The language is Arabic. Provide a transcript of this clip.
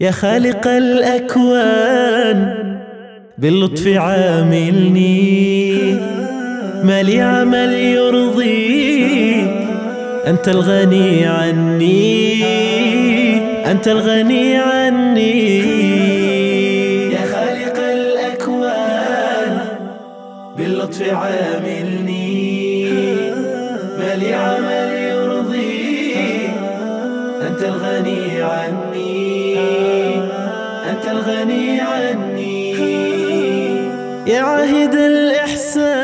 يا خالق الأكوان باللطف عاملني، ما لي عمل يرضيك، أنت الغني عني، أنت الغني عني. يا خالق الأكوان باللطف عاملني، ما لي عمل يرضيك، أنت الغني عني، أنت الغني عني. يا عاهد الإحسان